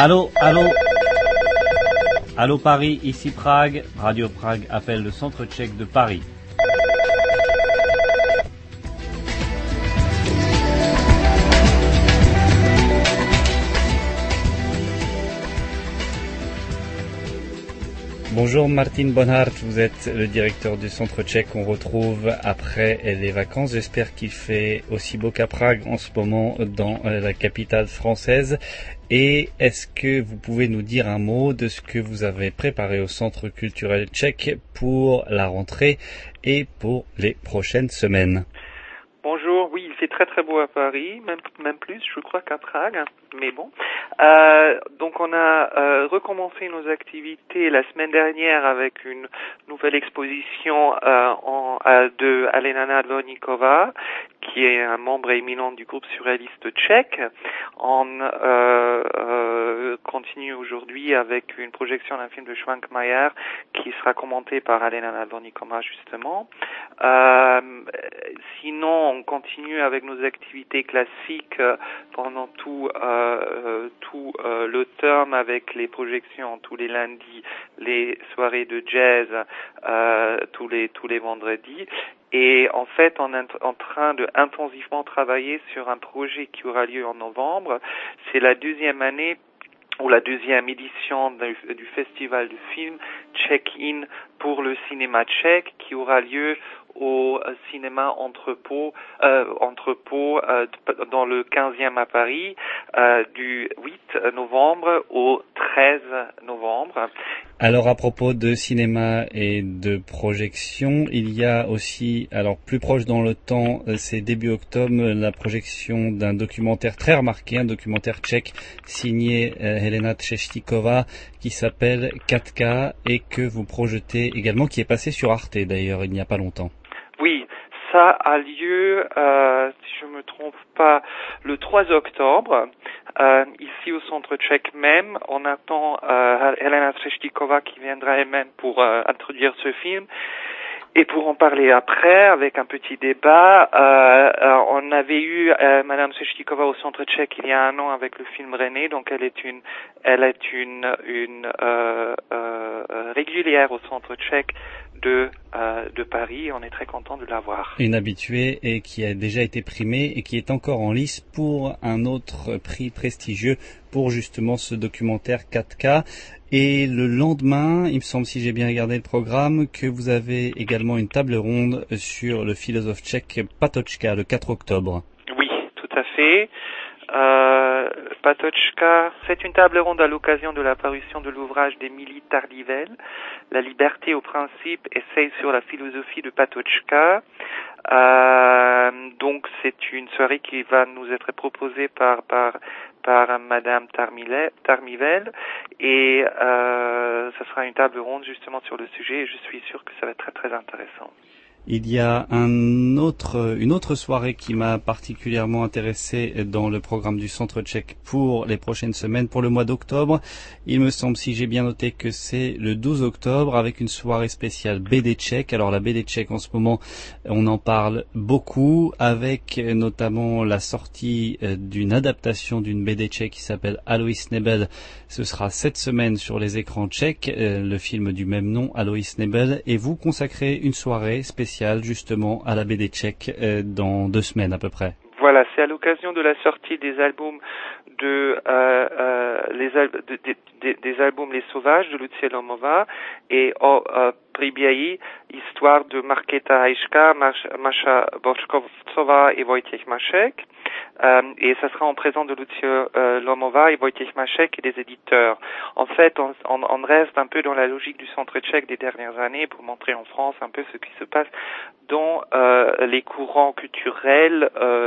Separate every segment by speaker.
Speaker 1: Allô, allô, allô Paris, ici Prague. Radio Prague appelle le centre tchèque de Paris. Bonjour Martin Bonhart, vous êtes le directeur du centre tchèque qu'on retrouve après les vacances. J'espère qu'il fait aussi beau qu'à Prague en ce moment dans la capitale française. Et est-ce que vous pouvez nous dire un mot de ce que vous avez préparé au centre culturel tchèque pour la rentrée et pour les prochaines semaines?
Speaker 2: Bonjour, oui, il fait très très beau à Paris, même plus, je crois qu'à Prague, mais bon. Donc on a recommencé nos activités la semaine dernière avec une nouvelle exposition de Alena Nadvorníková, qui est un membre éminent du groupe surréaliste tchèque. On continue aujourd'hui avec une projection d'un film de Schwankmajer qui sera commenté par Alena Nadvorníková justement. Sinon, on continue avec nos activités classiques pendant tout l'automne avec les projections tous les lundis, les soirées de jazz tous les vendredis. Et en fait, on est en train de intensivement travailler sur un projet qui aura lieu en novembre. C'est la deuxième année ou la deuxième édition du festival du film Check-in pour le cinéma tchèque qui aura lieu au cinéma Entrepôt dans le 15e à Paris du 8 novembre au 13 novembre.
Speaker 1: Alors à propos de cinéma et de projection, il y a aussi, alors plus proche dans le temps, c'est début octobre, la projection d'un documentaire très remarqué, un documentaire tchèque signé Helena Třeštíková qui s'appelle 4K et que vous projetez également, qui est passé sur Arte d'ailleurs il n'y a pas longtemps.
Speaker 2: Oui, ça a lieu, si je me trompe pas, le 3 octobre. Ici au centre tchèque même, on attend Helena Třeštíková qui viendra elle-même pour introduire ce film. Et pour en parler après, avec un petit débat, on avait eu Madame Třeštíková au centre tchèque il y a un an avec le film René, donc elle est une régulière au centre tchèque de Paris. On est très content de la voir.
Speaker 1: Une habituée et qui a déjà été primée et qui est encore en lice pour un autre prix prestigieux pour justement ce documentaire 4K. Et le lendemain, il me semble, si j'ai bien regardé le programme, que vous avez également une table ronde sur le philosophe tchèque Patočka le 4 octobre.
Speaker 2: Oui, tout à fait. Patočka, c'est une table ronde à l'occasion de la parution de l'ouvrage d'Émilie Tarlivel, La liberté au principe, essai sur la philosophie de Patočka. Donc c'est une soirée qui va nous être proposée par Madame Tarmivel et ça sera une table ronde justement sur le sujet et je suis sûr que ça va être très très intéressant.
Speaker 1: Il y a une autre soirée qui m'a particulièrement intéressé dans le programme du Centre tchèque pour les prochaines semaines, pour le mois d'octobre. Il me semble, si j'ai bien noté, que c'est le 12 octobre avec une soirée spéciale BD tchèque. Alors la BD tchèque en ce moment, on en parle beaucoup avec notamment la sortie d'une adaptation d'une BD tchèque qui s'appelle Alois Nebel. Ce sera cette semaine sur les écrans tchèques, le film du même nom, Alois Nebel, et vous consacrez une soirée spéciale justement à la BD tchèque dans 2 semaines à peu près.
Speaker 2: Voilà, c'est à l'occasion de la sortie des albums des albums Les Sauvages de Lucia Lomova et Príběhy, histoire de Markéta Hajška, Masha Bořkovcová et Wojciech Mašek. Et ça sera en présence de Lucia Lomova et Wojciech Mašek et des éditeurs. En fait, on reste un peu dans la logique du centre tchèque des dernières années pour montrer en France un peu ce qui se passe dans les courants culturels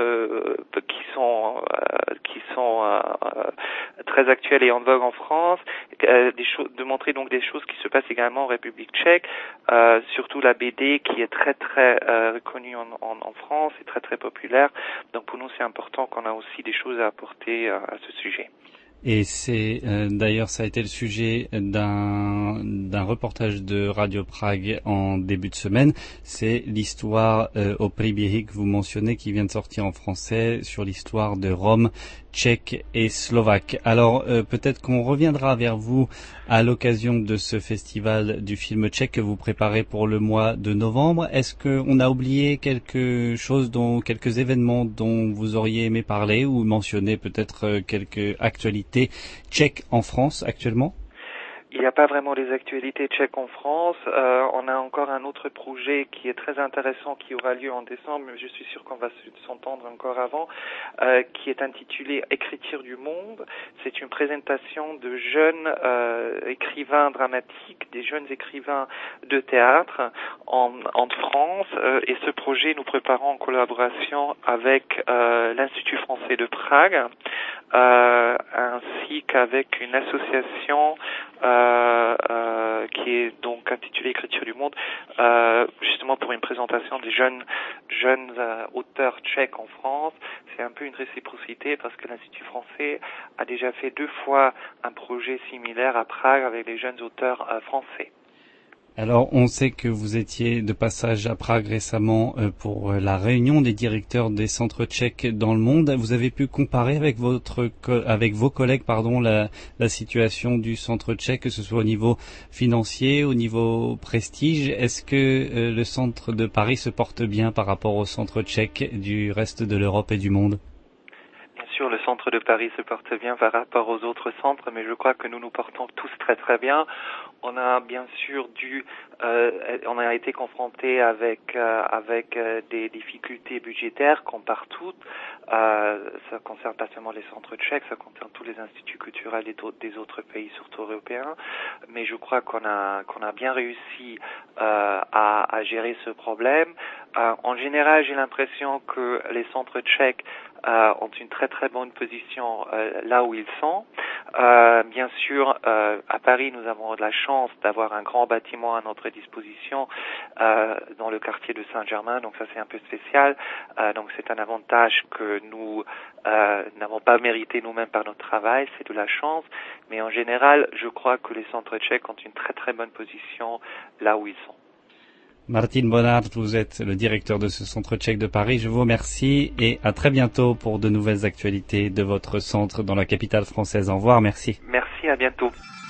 Speaker 2: qui sont très actuels et en vogue en France, de montrer donc des choses qui se passent également en République tchèque, surtout la BD qui est très très reconnue en France et très très populaire. Donc pour nous c'est important qu'on a aussi des choses à apporter à ce sujet.
Speaker 1: Et c'est d'ailleurs ça a été le sujet d'un reportage de Radio Prague en début de semaine. C'est l'histoire au Príběhy que vous mentionnez qui vient de sortir en français sur l'histoire de Roms, Tchèques et Slovaques. Alors peut-être qu'on reviendra vers vous à l'occasion de ce festival du film tchèque que vous préparez pour le mois de novembre. Est-ce qu'on a oublié quelque chose, quelques événements dont vous auriez aimé parler ou mentionner peut-être quelques actualités tchèques en France actuellement?
Speaker 2: Il n'y a pas vraiment des actualités tchèques en France. On a encore un autre projet qui est très intéressant qui aura lieu en décembre, mais je suis sûr qu'on va s'entendre encore avant, qui est intitulé Écriture du monde. C'est une présentation de jeunes écrivains dramatiques, des jeunes écrivains de théâtre en France. Et ce projet, nous préparons en collaboration avec l'Institut français de Prague, ainsi qu'avec une association qui est donc intitulée Écriture du monde, justement pour une présentation des jeunes auteurs tchèques en France. C'est un peu une réciprocité parce que l'Institut français a déjà fait 2 fois un projet similaire à Prague avec les jeunes auteurs français.
Speaker 1: Alors, on sait que vous étiez de passage à Prague récemment pour la réunion des directeurs des centres tchèques dans le monde. Vous avez pu comparer avec vos collègues, la situation du centre tchèque, que ce soit au niveau financier, au niveau prestige. Est-ce que le centre de Paris se porte bien par rapport au centre tchèque du reste de l'Europe et du monde?
Speaker 2: Bien sûr, le centre de Paris se porte bien par rapport aux autres centres, mais je crois que nous nous portons tous très très bien. On a bien sûr on a été confronté avec des difficultés budgétaires comme partout. Ça concerne pas seulement les centres tchèques, ça concerne tous les instituts culturels des autres pays, surtout européens. Mais je crois qu'on a bien réussi à gérer ce problème. En général, j'ai l'impression que les centres tchèques ont une très très bonne position là où ils sont. Bien sûr, à Paris, nous avons de la chance d'avoir un grand bâtiment à notre disposition dans le quartier de Saint-Germain, donc ça c'est un peu spécial. Donc c'est un avantage que nous n'avons pas mérité nous-mêmes par notre travail, c'est de la chance. Mais en général, je crois que les centres tchèques ont une très très bonne position là où ils sont.
Speaker 1: Martin Bonnard, vous êtes le directeur de ce centre tchèque de Paris. Je vous remercie et à très bientôt pour de nouvelles actualités de votre centre dans la capitale française. Au revoir, merci.
Speaker 2: Merci, à bientôt.